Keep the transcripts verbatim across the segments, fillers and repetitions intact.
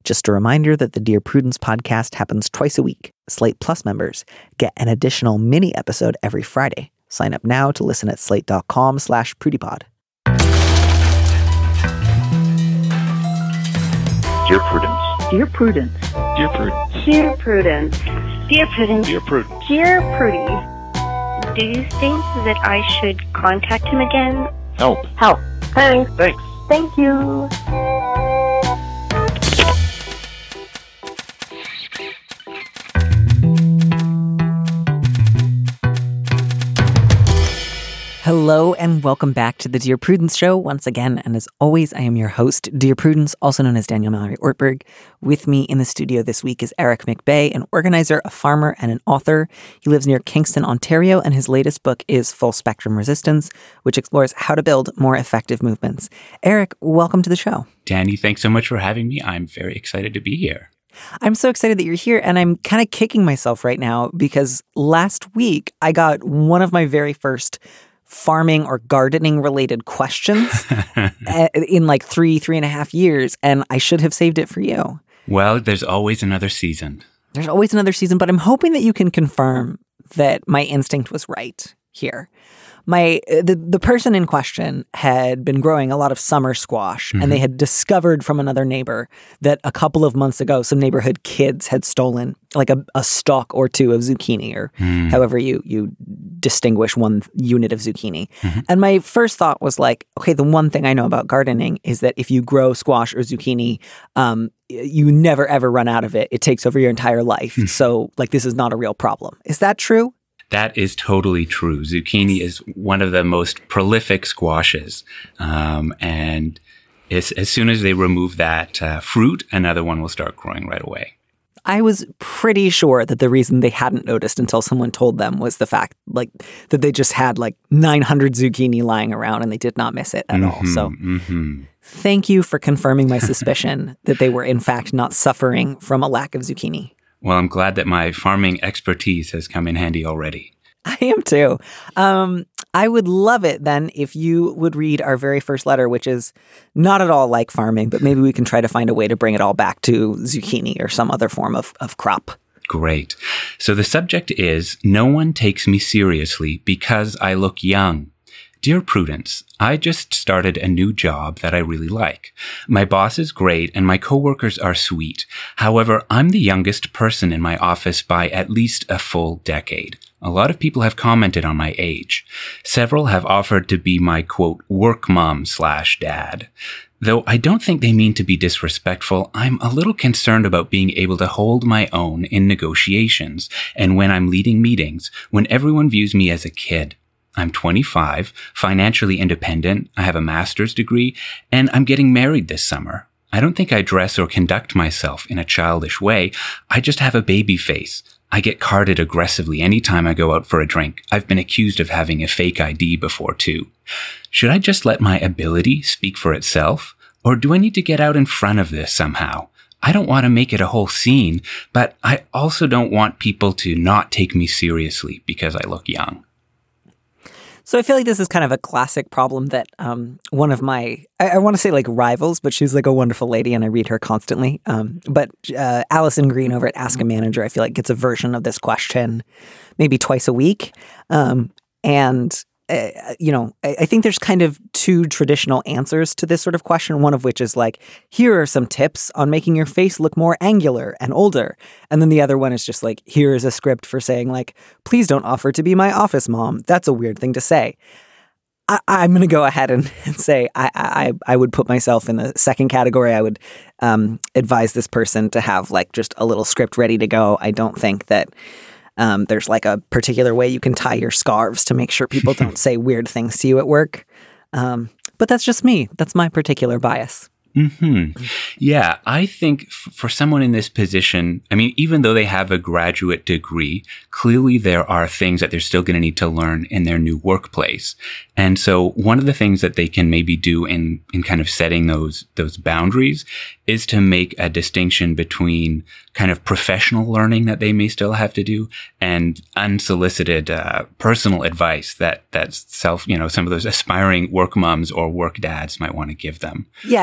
Just a reminder that the Dear Prudence podcast happens twice a week. Slate Plus members get an additional mini episode every Friday. Sign up now to listen at slate.com slash prudypod. Dear Prudence. Dear Prudence. Dear Prudence. Dear Prudence. Dear Prudence. Dear Prudence. Dear Prudy. Do you think that I should contact him again? Help. Help. Thanks. Thanks. Thank you. Hello and welcome back to the Dear Prudence Show once again. And as always, I am your host, Dear Prudence, also known as Daniel Mallory Ortberg. With me in the studio this week is Eric McBay, an organizer, a farmer, and an author. He lives near Kingston, Ontario, and his latest book is Full Spectrum Resistance, which explores how to build more effective movements. Eric, welcome to the show. Danny, thanks so much for having me. I'm very excited to be here. I'm so excited that you're here, and I'm kind of kicking myself right now because last week I got one of my very first farming or gardening related questions in like three, three and a half years. And I should have saved it for you. Well, there's always another season. There's always another season, but I'm hoping that you can confirm that my instinct was right here. My the, the person in question had been growing a lot of summer squash, mm-hmm. and they had discovered from another neighbor that a couple of months ago, some neighborhood kids had stolen like a, a stalk or two of zucchini, or mm. however you you distinguish one unit of zucchini. Mm-hmm. And my first thought was like, okay, the one thing I know about gardening is that if you grow squash or zucchini, um, you never ever run out of it. It takes over your entire life. Mm. So like this is not a real problem. Is that true? That is totally true. Zucchini is one of the most prolific squashes. Um, and as, as soon as they remove that uh, fruit, another one will start growing right away. I was pretty sure that the reason they hadn't noticed until someone told them was the fact like that they just had like nine hundred zucchini lying around and they did not miss it at mm-hmm, all. So mm-hmm. Thank you for confirming my suspicion that they were in fact not suffering from a lack of zucchini. Well, I'm glad that my farming expertise has come in handy already. I am too. Um, I would love it then if you would read our very first letter, which is not at all like farming, but maybe we can try to find a way to bring it all back to zucchini or some other form of, of crop. Great. So the subject is, no one takes me seriously because I look young. Dear Prudence, I just started a new job that I really like. My boss is great and my coworkers are sweet. However, I'm the youngest person in my office by at least a full decade. A lot of people have commented on my age. Several have offered to be my, quote, work mom slash dad. Though I don't think they mean to be disrespectful, I'm a little concerned about being able to hold my own in negotiations and when I'm leading meetings, when everyone views me as a kid. I'm twenty-five, financially independent, I have a master's degree, and I'm getting married this summer. I don't think I dress or conduct myself in a childish way. I just have a baby face. I get carded aggressively anytime I go out for a drink. I've been accused of having a fake I D before too. Should I just let my ability speak for itself? Or do I need to get out in front of this somehow? I don't want to make it a whole scene, but I also don't want people to not take me seriously because I look young. So I feel like this is kind of a classic problem that um, one of my, I, I want to say like rivals, but she's like a wonderful lady and I read her constantly. Um, but uh, Allison Green over at Ask a Manager, I feel like gets a version of this question maybe twice a week. Um, and, uh, you know, I, I think there's kind of two traditional answers to this sort of question, one of which is like, here are some tips on making your face look more angular and older. And then the other one is just like, here is a script for saying like, please don't offer to be my office mom. That's a weird thing to say. I, I'm going to go ahead and, and say I, I I would put myself in the second category. I would um, advise this person to have like just a little script ready to go. I don't think that um, there's like a particular way you can tie your scarves to make sure people don't say weird things to you at work. Um, but that's just me. That's my particular bias. Mm-hmm. Yeah, I think f- for someone in this position, I mean, even though they have a graduate degree, clearly there are things that they're still going to need to learn in their new workplace. And so one of the things that they can maybe do in, in kind of setting those, those boundaries is to make a distinction between kind of professional learning that they may still have to do and unsolicited uh, personal advice that that's self, you know, some of those aspiring work moms or work dads might want to give them. Yeah, and I think it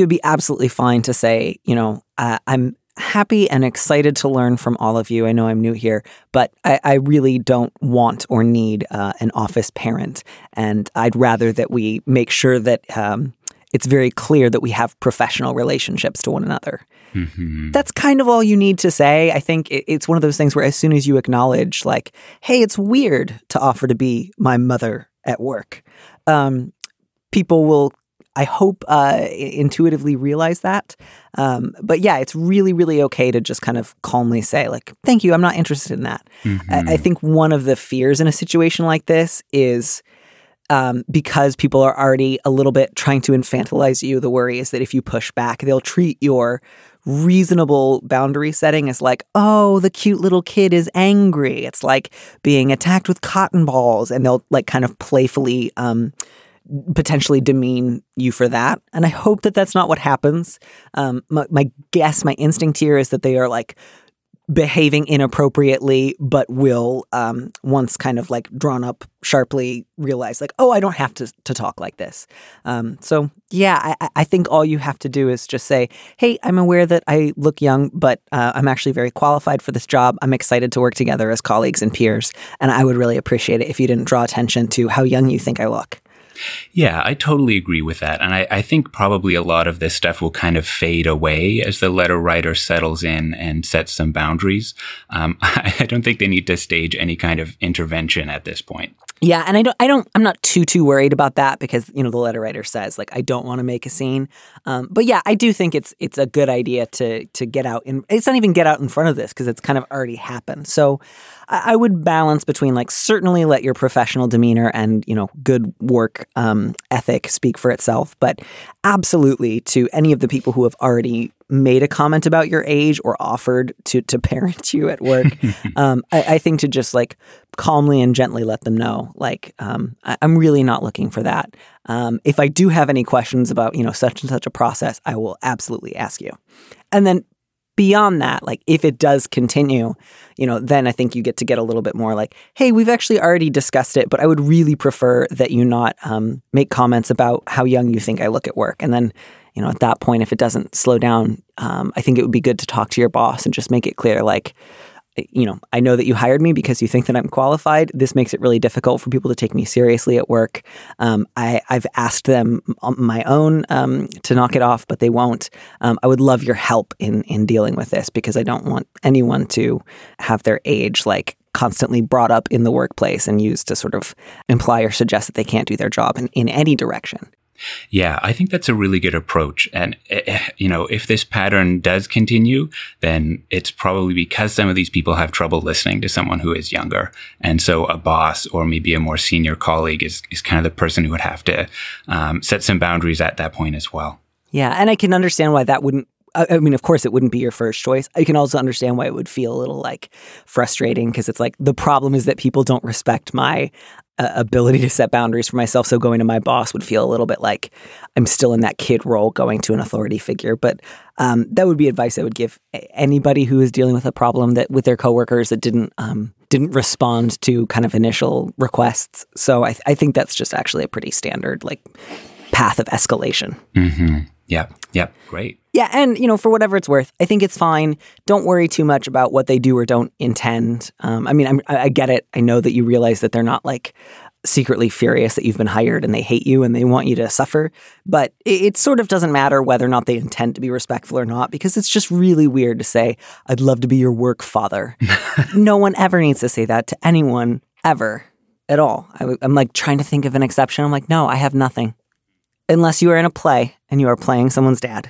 would be absolutely fine to say, you know, uh, I'm happy and excited to learn from all of you. I know I'm new here, but I, I really don't want or need uh, an office parent. And I'd rather that we make sure that um, it's very clear that we have professional relationships to one another. Mm-hmm. That's kind of all you need to say. I think it, it's one of those things where as soon as you acknowledge, like, hey, it's weird to offer to be my mother at work, um, people will, I hope, uh, intuitively realize that. Um, but yeah, it's really, really okay to just kind of calmly say, like, thank you, I'm not interested in that. Mm-hmm. I, I think one of the fears in a situation like this is um, because people are already a little bit trying to infantilize you, the worry is that if you push back, they'll treat your reasonable boundary setting as like, oh, the cute little kid is angry. It's like being attacked with cotton balls, and they'll like kind of playfully um, potentially demean you for that. And I hope that that's not what happens. Um, my, my guess, my instinct here is that they are like behaving inappropriately, but will um, once kind of like drawn up sharply realize like, oh, I don't have to to talk like this. Um, so yeah, I, I think all you have to do is just say, hey, I'm aware that I look young, but uh, I'm actually very qualified for this job. I'm excited to work together as colleagues and peers. And I would really appreciate it if you didn't draw attention to how young you think I look. Yeah, I totally agree with that. And I, I think probably a lot of this stuff will kind of fade away as the letter writer settles in and sets some boundaries. Um, I don't think they need to stage any kind of intervention at this point. Yeah, and I don't, I don't, I'm not too, too worried about that because, you know, the letter writer says, like, I don't want to make a scene. Um, but yeah, I do think it's it's a good idea to to get out in, it's not even get out in front of this because it's kind of already happened. So I, I would balance between, like, certainly let your professional demeanor and, you know, good work um, ethic speak for itself, but absolutely to any of the people who have already made a comment about your age or offered to to parent you at work, um, I, I think to just like calmly and gently let them know, like, um, I, I'm really not looking for that. Um, if I do have any questions about, you know, such and such a process, I will absolutely ask you. And then beyond that, like if it does continue, you know, then I think you get to get a little bit more like, hey, we've actually already discussed it, but I would really prefer that you not um, make comments about how young you think I look at work. And then, you know, at that point, if it doesn't slow down, um, I think it would be good to talk to your boss and just make it clear, like, you know, I know that you hired me because you think that I'm qualified. This makes it really difficult for people to take me seriously at work. Um, I, I've asked them on my own um, to knock it off, but they won't. Um, I would love your help in in dealing with this because I don't want anyone to have their age like constantly brought up in the workplace and used to sort of imply or suggest that they can't do their job in, in any direction. Yeah, I think that's a really good approach. And, you know, if this pattern does continue, then it's probably because some of these people have trouble listening to someone who is younger. And so a boss or maybe a more senior colleague is, is kind of the person who would have to um, set some boundaries at that point as well. Yeah, and I can understand why that wouldn't, I mean, of course, it wouldn't be your first choice. I can also understand why it would feel a little like frustrating because it's like the problem is that people don't respect my uh, ability to set boundaries for myself. So going to my boss would feel a little bit like I'm still in that kid role going to an authority figure. But um, that would be advice I would give anybody who is dealing with a problem that with their coworkers that didn't um, didn't respond to kind of initial requests. So I, th- I think that's just actually a pretty standard like path of escalation. Mm-hmm. Yep. Yep. Great. Yeah. And, you know, for whatever it's worth, I think it's fine. Don't worry too much about what they do or don't intend. Um, I mean, I'm, I get it. I know that you realize that they're not like secretly furious that you've been hired and they hate you and they want you to suffer. But it, it sort of doesn't matter whether or not they intend to be respectful or not, because it's just really weird to say, I'd love to be your work father. No one ever needs to say that to anyone ever at all. I, I'm like trying to think of an exception. I'm like, no, I have nothing. Unless you are in a play and you are playing someone's dad.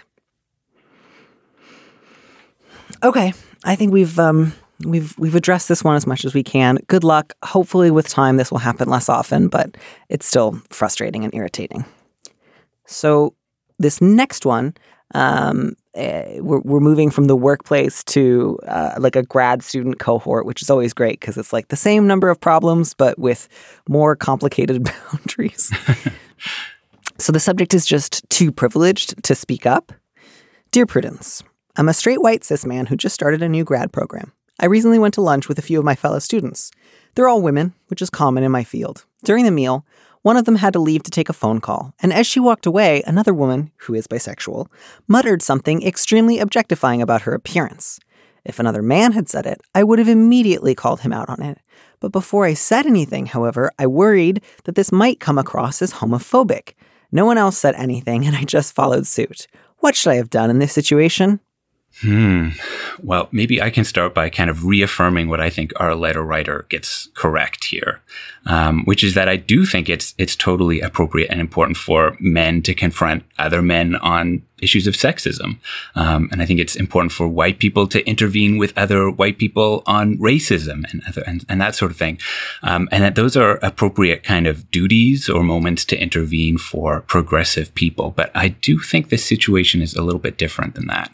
Okay, I think we've um, we've we've addressed this one as much as we can. Good luck. Hopefully, with time, this will happen less often, but it's still frustrating and irritating. So, this next one, um, uh, we're we're moving from the workplace to uh, like a grad student cohort, which is always great because it's like the same number of problems, but with more complicated boundaries. So the subject is just too privileged to speak up. Dear Prudence, I'm a straight white cis man who just started a new grad program. I recently went to lunch with a few of my fellow students. They're all women, which is common in my field. During the meal, One of them had to leave to take a phone call, and as she walked away, another woman, who is bisexual, muttered something extremely objectifying about her appearance. If another man had said it, I would have immediately called him out on it. But before I said anything, however, I worried that this might come across as homophobic. No one else said anything, and I just followed suit. What should I have done in this situation? Hmm. Well, maybe I can start by kind of reaffirming what I think our letter writer gets correct here, um, which is that I do think it's it's totally appropriate and important for men to confront other men on issues of sexism. Um, and I think it's important for white people to intervene with other white people on racism and other, and, and that sort of thing. Um, and that those are appropriate kind of duties or moments to intervene for progressive people. But I do think the situation is a little bit different than that.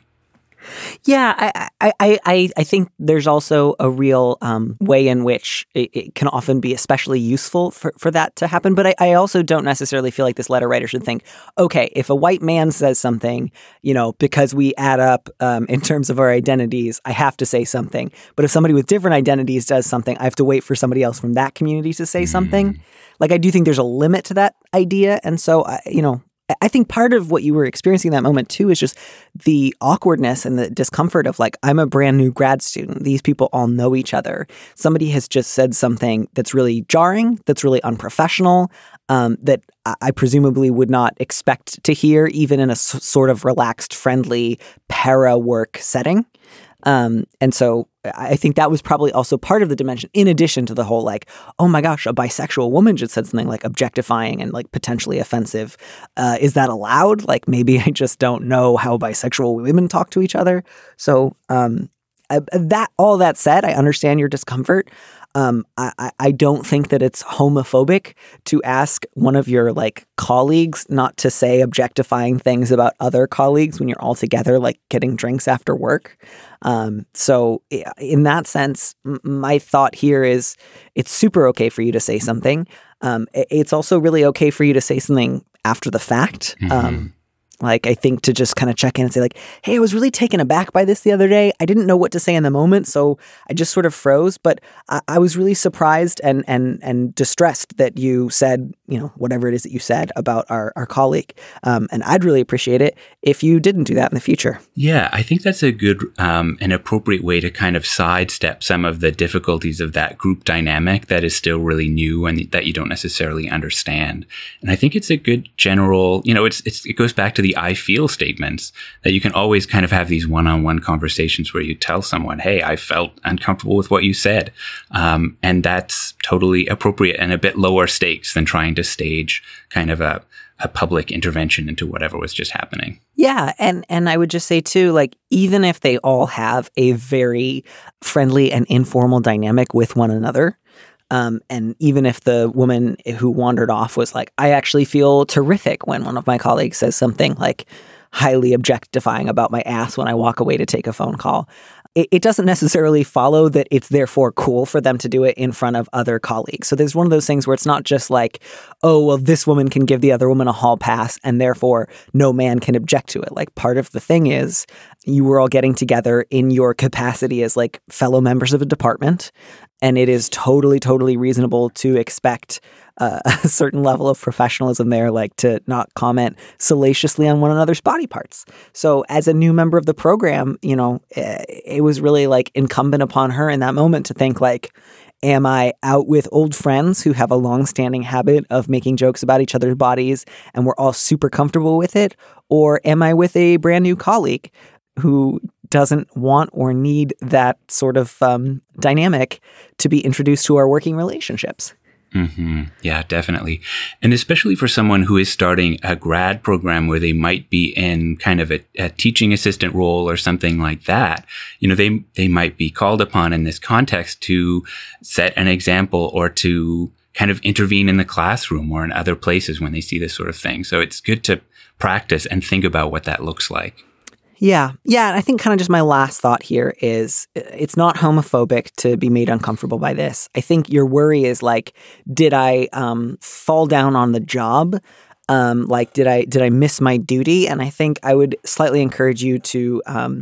Yeah, I, I, I, I think there's also a real um, way in which it, it can often be especially useful for, for that to happen. But I, I also don't necessarily feel like this letter writer should think, okay, if a white man says something, you know, because we add up um, in terms of our identities, I have to say something. But if somebody with different identities does something, I have to wait for somebody else from that community to say mm. something. Like, I do think there's a limit to that idea. And so, I, you know, I think part of what you were experiencing in that moment, too, is just the awkwardness and the discomfort of like, I'm a brand new grad student. These people all know each other. Somebody has just said something that's really jarring, that's really unprofessional, um, that I presumably would not expect to hear even in a s- sort of relaxed, friendly para work setting. Um, and so I think that was probably also part of the dimension, in addition to the whole like, oh my gosh, a bisexual woman just said something like objectifying and like potentially offensive. Uh, is that allowed? Like maybe I just don't know how bisexual women talk to each other. So um, uh, that all that said, I understand your discomfort. Um, I, I don't think that it's homophobic to ask one of your like colleagues not to say objectifying things about other colleagues when you're all together, like getting drinks after work. Um, so in that sense, m- my thought here is it's super okay for you to say something. Um, it's also really okay for you to say something after the fact. Mm-hmm. Um, Like, I think to just kind of check in and say like, hey, I was really taken aback by this the other day. I didn't know what to say in the moment, so I just sort of froze. But I, I was really surprised and and and distressed that you said, you know, whatever it is that you said about our, our colleague. Um, and I'd really appreciate it if you didn't do that in the future. Yeah, I think that's a good um, and appropriate way to kind of sidestep some of the difficulties of that group dynamic that is still really new and that you don't necessarily understand. And I think it's a good general, you know, it's, it's it goes back to the I feel statements that you can always kind of have these one-on-one conversations where you tell someone, hey, I felt uncomfortable with what you said. Um, and that's totally appropriate and a bit lower stakes than trying to stage kind of a, a public intervention into whatever was just happening. Yeah. And, and I would just say too, like, even if they all have a very friendly and informal dynamic with one another, Um, and even if the woman who wandered off was like, I actually feel terrific when one of my colleagues says something like highly objectifying about my ass when I walk away to take a phone call, it, it doesn't necessarily follow that it's therefore cool for them to do it in front of other colleagues. So there's one of those things where it's not just like, oh, well, this woman can give the other woman a hall pass and therefore no man can object to it. Like, part of the thing is you were all getting together in your capacity as like fellow members of a department. And it is totally, totally reasonable to expect uh, a certain level of professionalism there, like to not comment salaciously on one another's body parts. So as a new member of the program, you know, it was really like incumbent upon her in that moment to think like, am I out with old friends who have a long-standing habit of making jokes about each other's bodies and we're all super comfortable with it? Or am I with a brand new colleague who doesn't want or need that sort of um, dynamic to be introduced to our working relationships? Mm-hmm. Yeah, definitely. And especially for someone who is starting a grad program where they might be in kind of a, a teaching assistant role or something like that, you know, they they might be called upon in this context to set an example or to kind of intervene in the classroom or in other places when they see this sort of thing. So it's good to practice and think about what that looks like. Yeah. Yeah. And I think kind of just my last thought here is it's not homophobic to be made uncomfortable by this. I think your worry is like, did I um, fall down on the job? Um, like, did I did I miss my duty? And I think I would slightly encourage you to um,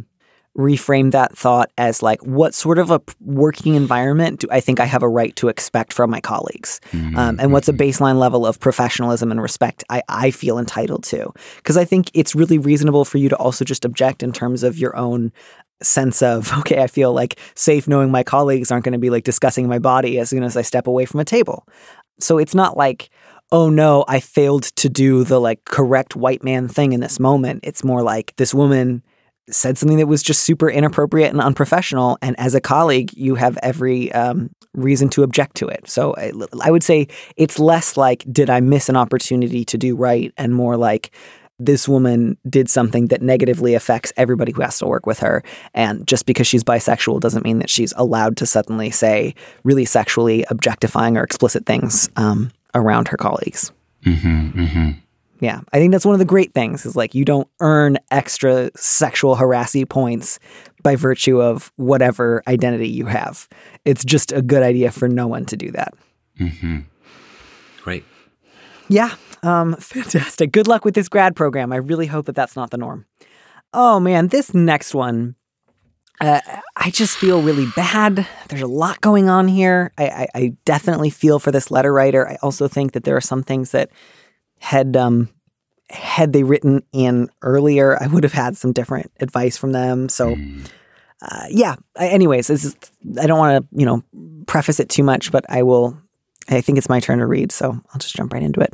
reframe that thought as like, what sort of a p- working environment do I think I have a right to expect from my colleagues? Mm-hmm. Um, and what's a baseline level of professionalism and respect I, I feel entitled to? Because I think it's really reasonable for you to also just object in terms of your own sense of, okay, I feel like safe knowing my colleagues aren't going to be like discussing my body as soon as I step away from a table. So it's not like, oh no, I failed to do the like correct white man thing in this moment. It's more like this woman said something that was just super inappropriate and unprofessional. And as a colleague, you have every um, reason to object to it. So I, I would say it's less like, did I miss an opportunity to do right? And more like, this woman did something that negatively affects everybody who has to work with her. And just because she's bisexual doesn't mean that she's allowed to suddenly say really sexually objectifying or explicit things um, around her colleagues. Mm-hmm, mm-hmm. Yeah, I think that's one of the great things is like you don't earn extra sexual harassy points by virtue of whatever identity you have. It's just a good idea for no one to do that. Mm-hmm. Great. Yeah, um, fantastic. Good luck with this grad program. I really hope that that's not the norm. Oh man, this next one, uh, I just feel really bad. There's a lot going on here. I, I, I definitely feel for this letter writer. I also think that there are some things that had um, had they written in earlier, I would have had some different advice from them. So, uh, yeah. Anyways, this is, I don't want to, you know, preface it too much, but I will. I think it's my turn to read, so I'll just jump right into it.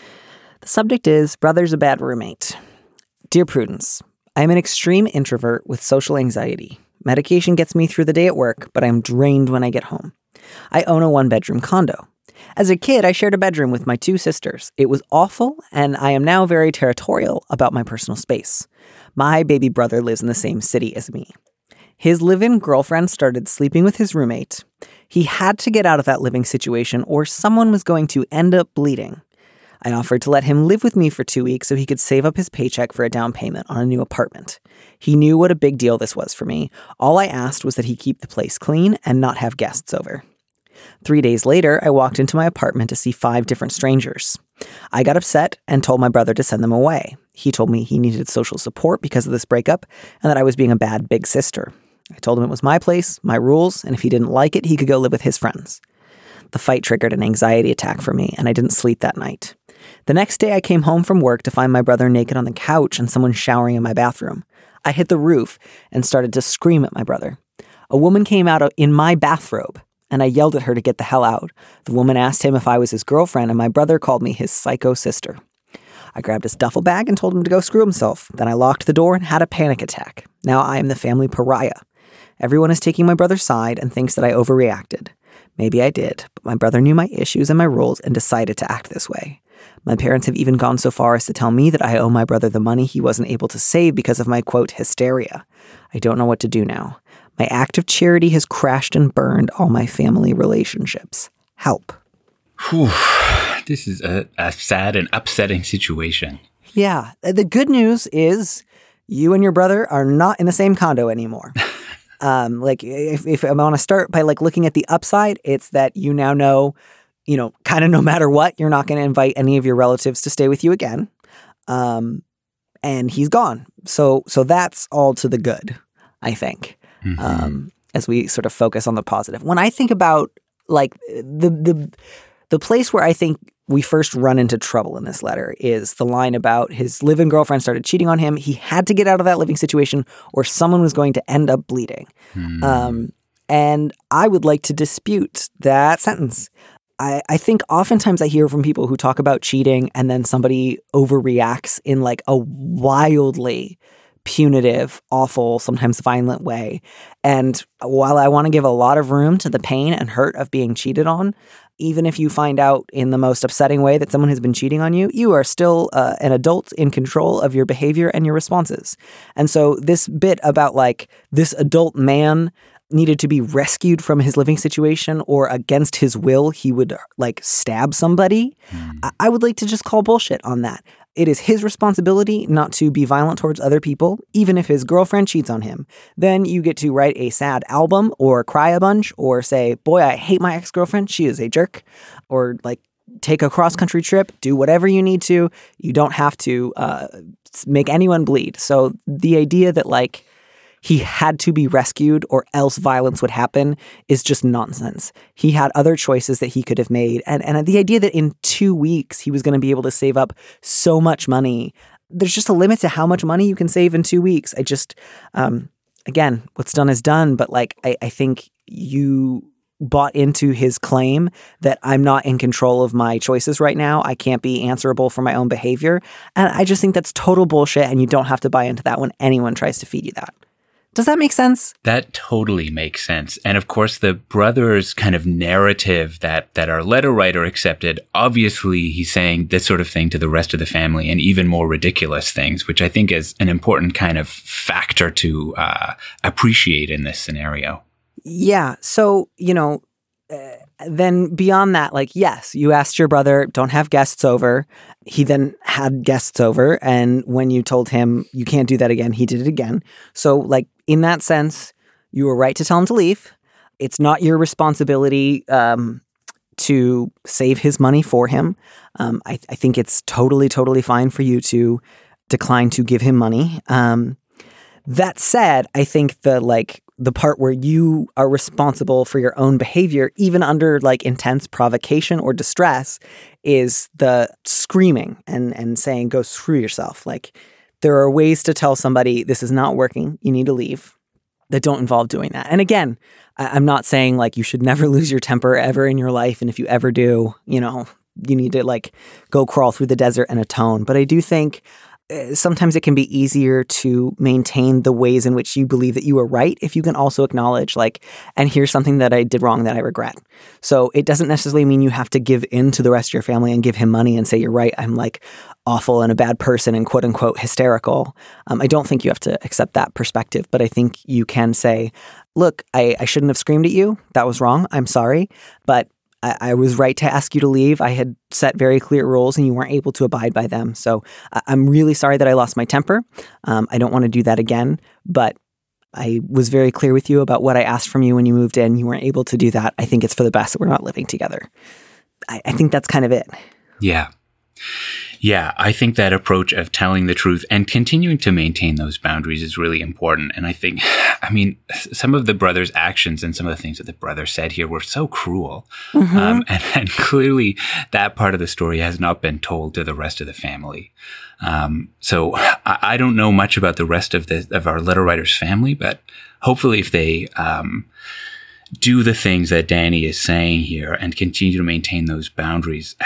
The subject is Brother's a Bad Roommate. Dear Prudence, I am an extreme introvert with social anxiety. Medication gets me through the day at work, but I am drained when I get home. I own a one-bedroom condo. As a kid, I shared a bedroom with my two sisters. It was awful, and I am now very territorial about my personal space. My baby brother lives in the same city as me. His live-in girlfriend started sleeping with his roommate. He had to get out of that living situation or someone was going to end up bleeding. I offered to let him live with me for two weeks so he could save up his paycheck for a down payment on a new apartment. He knew what a big deal this was for me. All I asked was that he keep the place clean and not have guests over. Three days later, I walked into my apartment to see five different strangers. I got upset and told my brother to send them away. He told me he needed social support because of this breakup and that I was being a bad big sister. I told him it was my place, my rules, and if he didn't like it, he could go live with his friends. The fight triggered an anxiety attack for me, and I didn't sleep that night. The next day, I came home from work to find my brother naked on the couch and someone showering in my bathroom. I hit the roof and started to scream at my brother. A woman came out in my bathrobe, and I yelled at her to get the hell out. The woman asked him if I was his girlfriend, and my brother called me his psycho sister. I grabbed his duffel bag and told him to go screw himself. Then I locked the door and had a panic attack. Now I am the family pariah. Everyone is taking my brother's side and thinks that I overreacted. Maybe I did, but my brother knew my issues and my rules and decided to act this way. My parents have even gone so far as to tell me that I owe my brother the money he wasn't able to save because of my, quote, hysteria. I don't know what to do now. My act of charity has crashed and burned all my family relationships. Help. Whew. This is a, a sad and upsetting situation. Yeah. The good news is you and your brother are not in the same condo anymore. Um, like if, if I want to start by like looking at the upside, it's that you now know, you know, kind of no matter what, you're not going to invite any of your relatives to stay with you again. Um, and he's gone. So, so that's all to the good, I think, mm-hmm. um, as we sort of focus on the positive. When I think about like the, the, the place where I think we first run into trouble in this letter is the line about his live-in girlfriend started cheating on him. He had to get out of that living situation or someone was going to end up bleeding. Hmm. Um, and I would like to dispute that sentence. I, I think oftentimes I hear from people who talk about cheating and then somebody overreacts in like a wildly punitive, awful, sometimes violent way. And while I want to give a lot of room to the pain and hurt of being cheated on, even if you find out in the most upsetting way that someone has been cheating on you, you are still uh, an adult in control of your behavior and your responses. And so this bit about like this adult man needed to be rescued from his living situation or against his will, he would like stab somebody. Mm. I-, I would like to just call bullshit on that. It is his responsibility not to be violent towards other people, even if his girlfriend cheats on him. Then you get to write a sad album or cry a bunch or say, boy, I hate my ex-girlfriend. She is a jerk. Or like take a cross-country trip, do whatever you need to. You don't have to uh, make anyone bleed. So the idea that like he had to be rescued or else violence would happen is just nonsense. He had other choices that he could have made. And, and the idea that in two weeks he was going to be able to save up so much money, there's just a limit to how much money you can save in two weeks. I just, um, again, what's done is done. But like, I, I think you bought into his claim that I'm not in control of my choices right now. I can't be answerable for my own behavior. And I just think that's total bullshit. And you don't have to buy into that when anyone tries to feed you that. Does that make sense? That totally makes sense. And of course, the brother's kind of narrative that, that our letter writer accepted, obviously he's saying this sort of thing to the rest of the family and even more ridiculous things, which I think is an important kind of factor to uh, appreciate in this scenario. Yeah. So, you know, uh, then beyond that, like, yes, you asked your brother, don't have guests over. He then had guests over. And when you told him you can't do that again, he did it again. So, like, in that sense, you were right to tell him to leave. It's not your responsibility um, to save his money for him. Um, I, I think it's totally, totally fine for you to decline to give him money. Um, that said, I think the, like, the part where you are responsible for your own behavior, even under like intense provocation or distress, is the screaming and, and saying, go screw yourself. Like, there are ways to tell somebody this is not working, you need to leave, that don't involve doing that. And again, I, I'm not saying like you should never lose your temper ever in your life. And if you ever do, you know, you need to like go crawl through the desert and atone. But I do think sometimes it can be easier to maintain the ways in which you believe that you are right if you can also acknowledge, like, and here's something that I did wrong that I regret. So it doesn't necessarily mean you have to give in to the rest of your family and give him money and say, you're right, I'm like awful and a bad person and quote unquote hysterical. Um, I don't think you have to accept that perspective, but I think you can say, look, I, I shouldn't have screamed at you. That was wrong. I'm sorry. But I, I was right to ask you to leave. I had set very clear rules and you weren't able to abide by them. So I, I'm really sorry that I lost my temper. Um, I don't want to do that again, but I was very clear with you about what I asked from you when you moved in. You weren't able to do that. I think it's for the best that we're not living together. I, I think that's kind of it. Yeah. Yeah, I think that approach of telling the truth and continuing to maintain those boundaries is really important. And I think, I mean, some of the brother's actions and some of the things that the brother said here were so cruel. Mm-hmm. Um, and, and clearly that part of the story has not been told to the rest of the family. Um, so I, I don't know much about the rest of the of our letter writer's family, but hopefully if they um, do the things that Danny is saying here and continue to maintain those boundaries,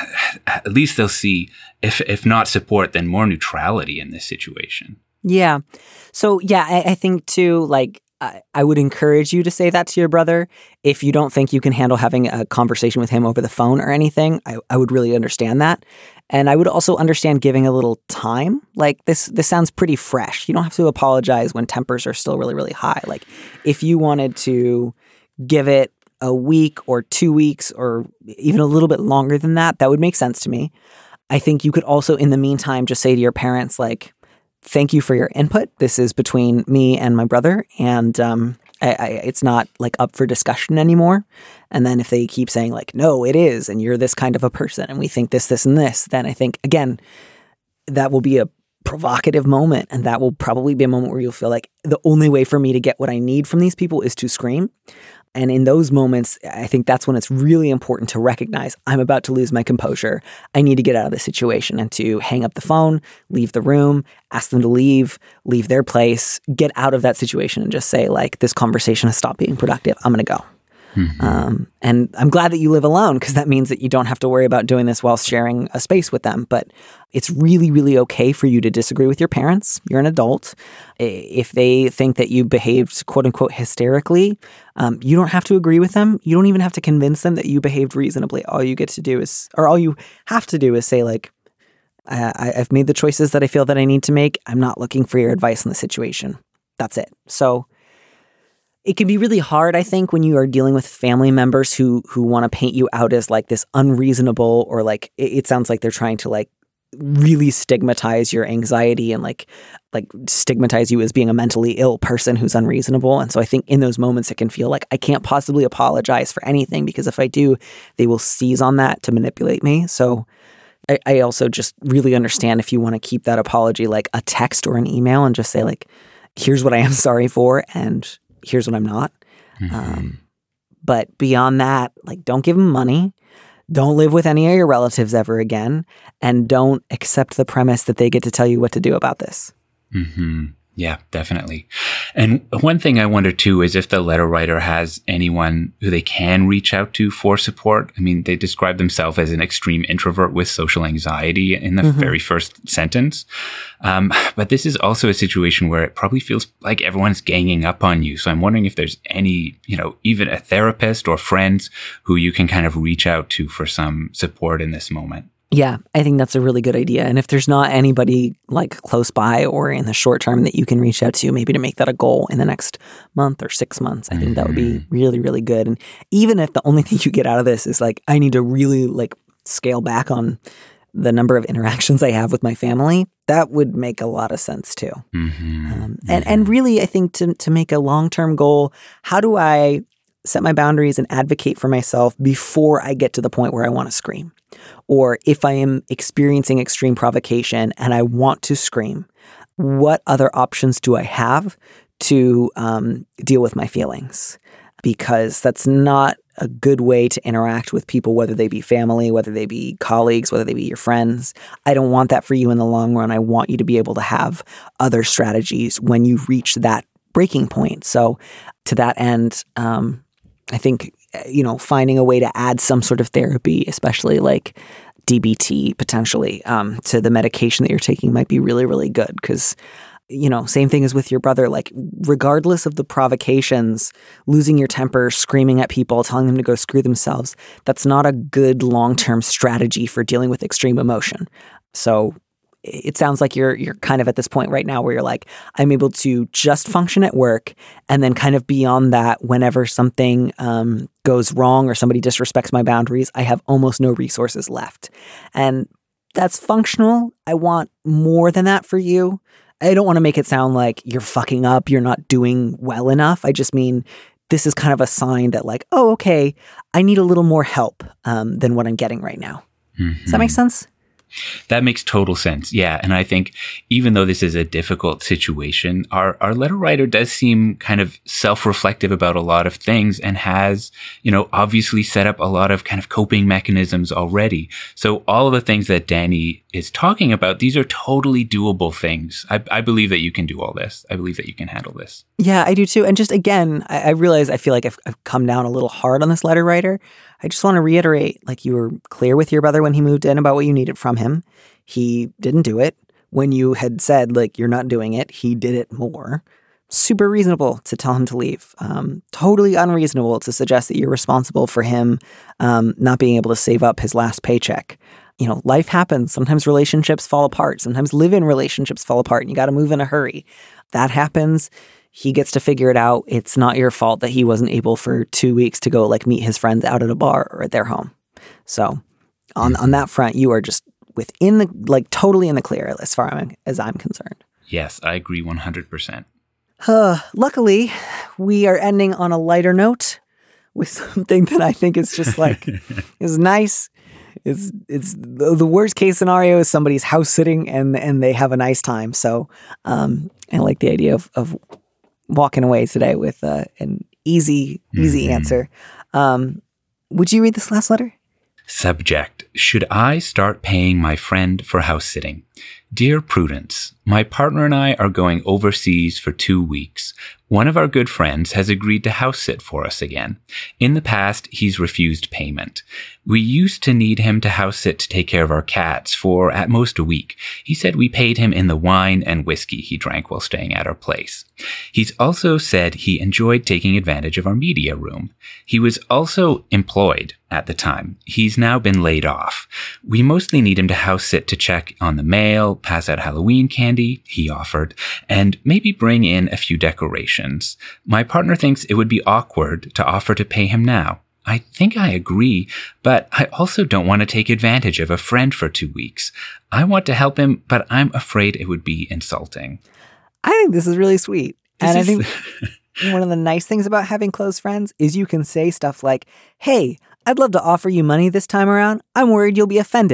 at least they'll see, if if not support, then more neutrality in this situation. Yeah. So, yeah, I, I think, too, like, I, I would encourage you to say that to your brother. If you don't think you can handle having a conversation with him over the phone or anything, I, I would really understand that. And I would also understand giving a little time. Like, this this sounds pretty fresh. You don't have to apologize when tempers are still really, really high. Like, if you wanted to give it a week or two weeks or even a little bit longer than that, that would make sense to me. I think you could also, in the meantime, just say to your parents, like, thank you for your input. This is between me and my brother, and um, I, I, it's not, like, up for discussion anymore. And then if they keep saying, like, no, it is, and you're this kind of a person, and we think this, this, and this, then I think, again, that will be a provocative moment, and that will probably be a moment where you'll feel like the only way for me to get what I need from these people is to scream. And in those moments, I think that's when it's really important to recognize I'm about to lose my composure. I need to get out of this situation and to hang up the phone, leave the room, ask them to leave, leave their place, get out of that situation and just say, like, this conversation has stopped being productive. I'm going to go. Mm-hmm. Um, and I'm glad that you live alone, because that means that you don't have to worry about doing this while sharing a space with them. But it's really, really okay for you to disagree with your parents. You're an adult. If they think that you behaved, quote unquote, hysterically, um, you don't have to agree with them. You don't even have to convince them that you behaved reasonably. All you get to do is, or all you have to do is say, like, I, I've made the choices that I feel that I need to make. I'm not looking for your advice in the situation. That's it. So it can be really hard, I think, when you are dealing with family members who who want to paint you out as like this unreasonable, or like it, it sounds like they're trying to like really stigmatize your anxiety and like like stigmatize you as being a mentally ill person who's unreasonable. And so I think in those moments it can feel like I can't possibly apologize for anything, because if I do, they will seize on that to manipulate me. So I, I also just really understand if you want to keep that apology like a text or an email and just say, like, here's what I am sorry for, and here's what I'm not. Mm-hmm. Um, but beyond that, like, don't give them money. Don't live with any of your relatives ever again. And don't accept the premise that they get to tell you what to do about this. Mm-hmm. Yeah, definitely. And one thing I wonder too is if the letter writer has anyone who they can reach out to for support. I mean, they describe themselves as an extreme introvert with social anxiety in the mm-hmm. very first sentence. Um, but this is also a situation where it probably feels like everyone's ganging up on you. So I'm wondering if there's any, you know, even a therapist or friends who you can kind of reach out to for some support in this moment. Yeah, I think that's a really good idea. And if there's not anybody like close by or in the short term that you can reach out to, maybe to make that a goal in the next month or six months, I think mm-hmm. that would be really, really good. And even if the only thing you get out of this is like, I need to really like scale back on the number of interactions I have with my family, that would make a lot of sense too. Mm-hmm. Um, and, and really, I think to, to make a long-term goal, how do I set my boundaries and advocate for myself before I get to the point where I want to scream? Or if I am experiencing extreme provocation and I want to scream, what other options do I have to um, deal with my feelings? Because that's not a good way to interact with people, whether they be family, whether they be colleagues, whether they be your friends. I don't want that for you in the long run. I want you to be able to have other strategies when you reach that breaking point. So to that end, um, I think, you know, finding a way to add some sort of therapy, especially like D B T potentially, um, to the medication that you're taking might be really, really good. Because, you know, same thing as with your brother, like regardless of the provocations, losing your temper, screaming at people, telling them to go screw themselves, that's not a good long-term strategy for dealing with extreme emotion. So it sounds like you're you're kind of at this point right now where you're like, I'm able to just function at work, and then kind of beyond that, whenever something um, goes wrong or somebody disrespects my boundaries, I have almost no resources left. And that's functional. I want more than that for you. I don't want to make it sound like you're fucking up, you're not doing well enough. I just mean this is kind of a sign that like, oh, okay, I need a little more help um, than what I'm getting right now. Mm-hmm. Does that make sense? That makes total sense. Yeah. And I think even though this is a difficult situation, our, our letter writer does seem kind of self-reflective about a lot of things and has, you know, obviously set up a lot of kind of coping mechanisms already. So all of the things that Danny is talking about, these are totally doable things. I, I believe that you can do all this. I believe that you can handle this. Yeah, I do too. And just again, I, I realize I feel like I've, I've come down a little hard on this letter writer. I just want to reiterate, like, you were clear with your brother when he moved in about what you needed from him. He didn't do it. When you had said, like, you're not doing it, he did it more. Super reasonable to tell him to leave. Um, totally unreasonable to suggest that you're responsible for him um, not being able to save up his last paycheck. You know, life happens. Sometimes relationships fall apart. Sometimes live-in relationships fall apart and you got to move in a hurry. That happens. He gets to figure it out. It's not your fault that he wasn't able for two weeks to go like meet his friends out at a bar or at their home. So on on that front, you are just within the, like totally in the clear as far as I'm concerned. Yes, I agree one hundred percent. Uh, luckily, we are ending on a lighter note with something that I think is just like, is nice. It's it's the, the worst case scenario is somebody's house sitting and and they have a nice time. So um, I like the idea of of walking away today with uh, an easy, easy mm-hmm. answer. Um, would you read this last letter? Subject: Should I start paying my friend for house sitting? Dear Prudence, my partner and I are going overseas for two weeks. One of our good friends has agreed to house sit for us again. In the past, he's refused payment. We used to need him to house sit to take care of our cats for at most a week. He said we paid him in the wine and whiskey he drank while staying at our place. He's also said he enjoyed taking advantage of our media room. He was also employed at the time. He's now been laid off. We mostly need him to house sit to check on the mail, pass out Halloween candy, he offered, and maybe bring in a few decorations. My partner thinks it would be awkward to offer to pay him now. I think I agree, but I also don't want to take advantage of a friend for two weeks. I want to help him, but I'm afraid it would be insulting. I think this is really sweet. This and is... I think one of the nice things about having close friends is you can say stuff like, hey, I'd love to offer you money this time around. I'm worried you'll be offended.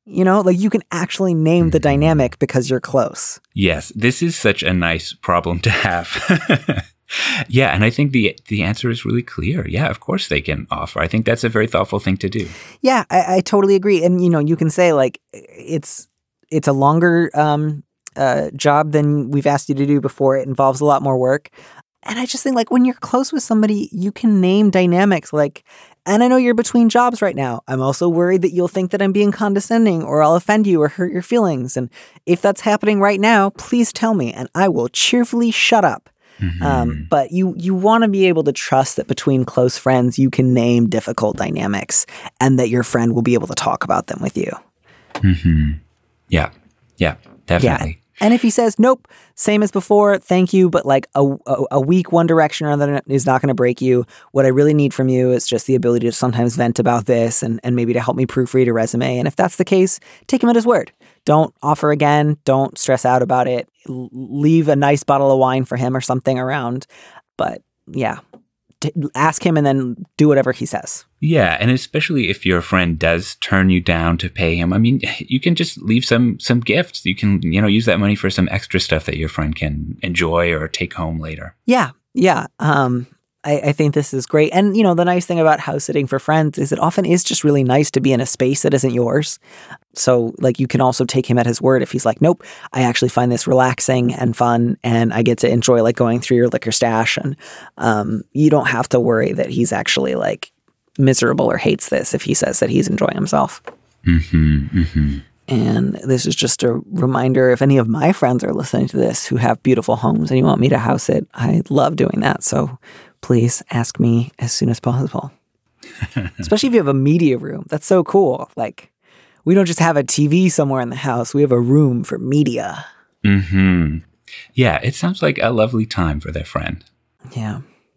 You know, like you can actually name the dynamic because you're close. Yes, this is such a nice problem to have. Yeah, and I think the the answer is really clear. Yeah, of course they can offer. I think that's a very thoughtful thing to do. Yeah, I, I totally agree. And, you know, you can say like it's it's a longer um, uh, job than we've asked you to do before. It involves a lot more work. And I just think like when you're close with somebody, you can name dynamics like, and I know you're between jobs right now. I'm also worried that you'll think that I'm being condescending or I'll offend you or hurt your feelings. And if that's happening right now, please tell me and I will cheerfully shut up. Mm-hmm. Um, but you, you want to be able to trust that between close friends, you can name difficult dynamics and that your friend will be able to talk about them with you. Mm-hmm. Yeah. Yeah, definitely. Yeah. And if he says, nope, same as before, thank you, but like a, a, a weak one direction or another is not going to break you. What I really need from you is just the ability to sometimes vent about this and, and maybe to help me proofread a resume. And if that's the case, take him at his word. Don't offer again. Don't stress out about it. L- leave a nice bottle of wine for him or something around. But yeah, t- ask him and then do whatever he says. Yeah, and especially if your friend does turn you down to pay him, I mean, you can just leave some some gifts. You can, you know, use that money for some extra stuff that your friend can enjoy or take home later. Yeah, yeah. Um, I, I think this is great. And, you know, the nice thing about house sitting for friends is it often is just really nice to be in a space that isn't yours. So, like, you can also take him at his word if he's like, nope, I actually find this relaxing and fun and I get to enjoy, like, going through your liquor stash. And um, you don't have to worry that he's actually, like, miserable or hates this if he says that he's enjoying himself. Mm-hmm, mm-hmm. And this is just a reminder, if any of my friends are listening to this who have beautiful homes and you want me to house it, I love doing that. So please ask me as soon as possible. Especially if you have a media room. That's so cool. Like, we don't just have a T V somewhere in the house. We have a room for media. Mm-hmm. Yeah, it sounds like a lovely time for their friend. Yeah.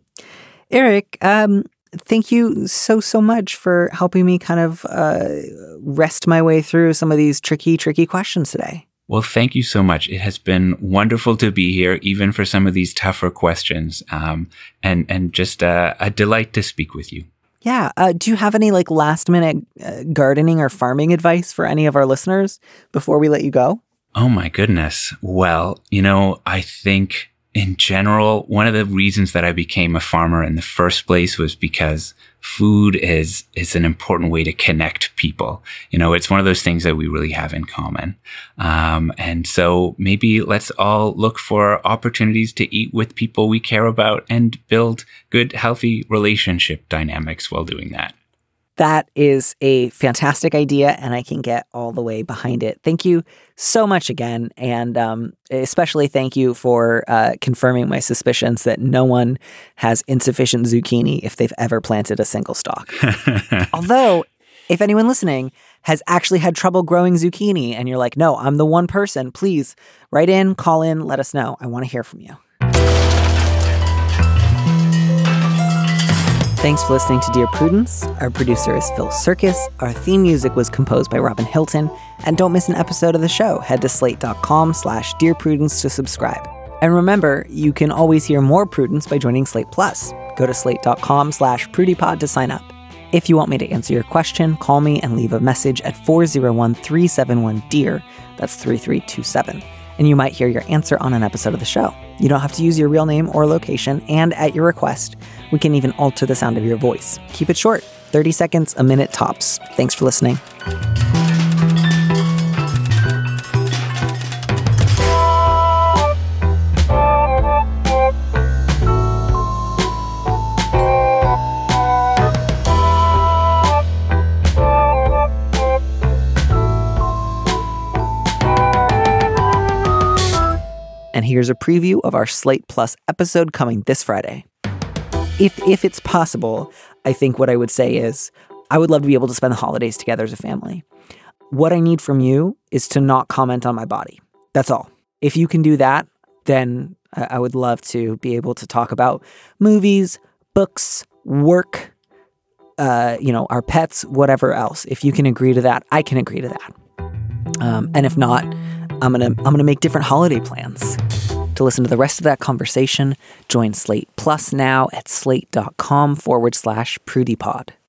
Eric, um, thank you so, so much for helping me kind of uh, wrest my way through some of these tricky, tricky questions today. Well, thank you so much. It has been wonderful to be here, even for some of these tougher questions, um, and and just uh, a delight to speak with you. Yeah. Uh, do you have any like last minute uh, gardening or farming advice for any of our listeners before we let you go? Oh, my goodness. Well, you know, I think in general, one of the reasons that I became a farmer in the first place was because food is is an important way to connect people. You know, it's one of those things that we really have in common. Um, and so maybe let's all look for opportunities to eat with people we care about and build good, healthy relationship dynamics while doing that. That is a fantastic idea, and I can get all the way behind it. Thank you so much again, and um, especially thank you for uh, confirming my suspicions that no one has insufficient zucchini if they've ever planted a single stalk. Although, if anyone listening has actually had trouble growing zucchini, and you're like, no, I'm the one person, please write in, call in, let us know. I want to hear from you. Thanks for listening to Dear Prudence. Our producer is Phil Serkis. Our theme music was composed by Robin Hilton. And don't miss an episode of the show. Head to slate.com slash Dear Prudence to subscribe. And remember, you can always hear more Prudence by joining Slate Plus. Go to slate.com slash prudypod to sign up. If you want me to answer your question, call me and leave a message at four oh one, three seven one, D E A R. That's three three two seven. And you might hear your answer on an episode of the show. You don't have to use your real name or location, and at your request, we can even alter the sound of your voice. Keep it short, thirty seconds, a minute tops. Thanks for listening. And here's a preview of our Slate Plus episode coming this Friday. If if it's possible, I think what I would say is I would love to be able to spend the holidays together as a family. What I need from you is to not comment on my body. That's all. If you can do that, then I would love to be able to talk about movies, books, work, uh, you know, our pets, whatever else. If you can agree to that, I can agree to that. Um, and if not, I'm gonna I'm gonna make different holiday plans. To listen to the rest of that conversation, join Slate Plus now at slate.com forward slash prudypod.